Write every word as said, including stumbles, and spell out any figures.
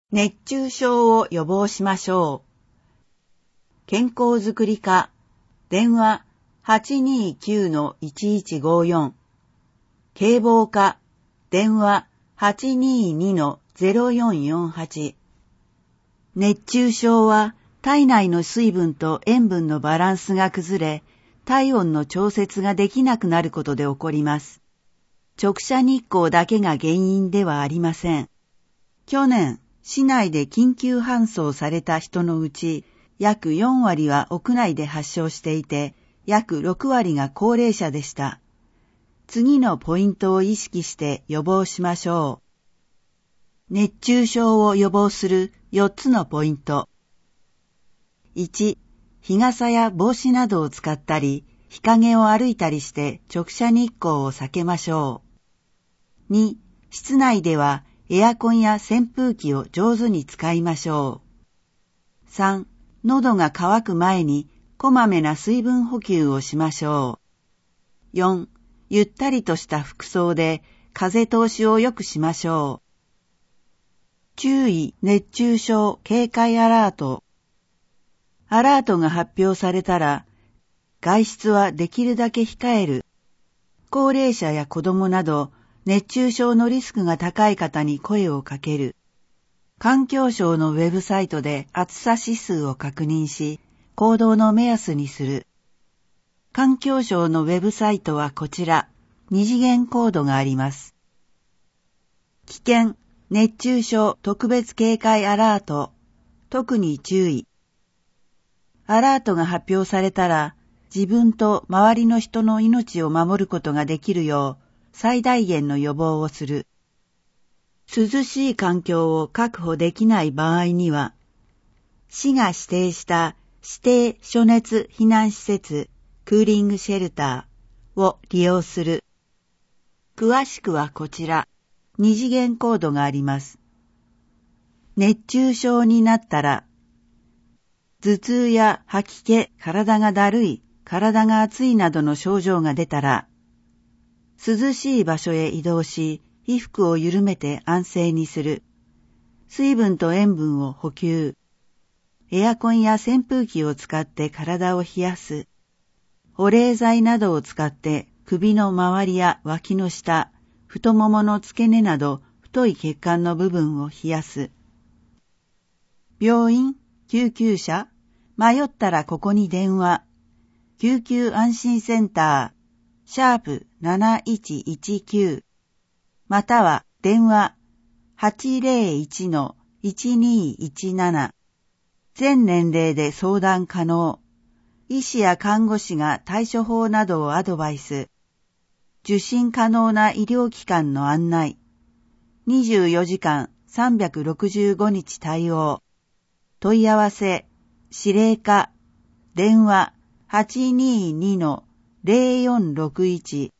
熱中症を予防しましょう。健康づくり課、電話 はちにーきゅうのいちいちごよん。警防課、電話 はちにーにのゼロよんよんはち。熱中症は体内の水分と塩分のバランスが崩れ、体温の調節ができなくなることで起こります。直射日光だけが原因ではありません。去年、市内で緊急搬送された人のうち、約よんわりは屋内で発症していて、約ろくわりが高齢者でした。次のポイントを意識して予防しましょう。熱中症を予防するよっつのポイント。いち、日傘や帽子などを使ったり、日陰を歩いたりして直射日光を避けましょう。に、室内ではエアコンや扇風機を上手に使いましょう。さん、喉が渇く前にこまめな水分補給をしましょう。よん、ゆったりとした服装で風通しを良くしましょう。注意熱中症警戒アラート。アラートが発表されたら、外出はできるだけ控える。高齢者や子供など熱中症のリスクが高い方に声をかける。環境省のウェブサイトで暑さ指数を確認し、行動の目安にする。環境省のウェブサイトはこちら、二次元コードがあります。危険、熱中症特別警戒アラート、特に注意。アラートが発表されたら、自分と周りの人の命を守ることができるよう、最大限の予防をする。涼しい環境を確保できない場合には、市が指定した指定暑熱避難施設、クーリングシェルターを利用する。詳しくはこちら、二次元コードがあります。熱中症になったら、頭痛や吐き気、体がだるい、体が熱いなどの症状が出たら、涼しい場所へ移動し、衣服を緩めて安静にする。水分と塩分を補給。エアコンや扇風機を使って体を冷やす。保冷剤などを使って首の周りや脇の下、太ももの付け根など太い血管の部分を冷やす。病院、救急車、迷ったらここに電話。救急安心センター、シャープなないちいちきゅう。または電話 はちぜろいちのいちにいちなな。全年齢で相談可能。医師や看護師が対処法などをアドバイス。受診可能な医療機関の案内。にじゅうよじかんさんびゃくろくじゅうごにち対応。問い合わせ、指令課、電話 はちにーにのゼロよんろくいち。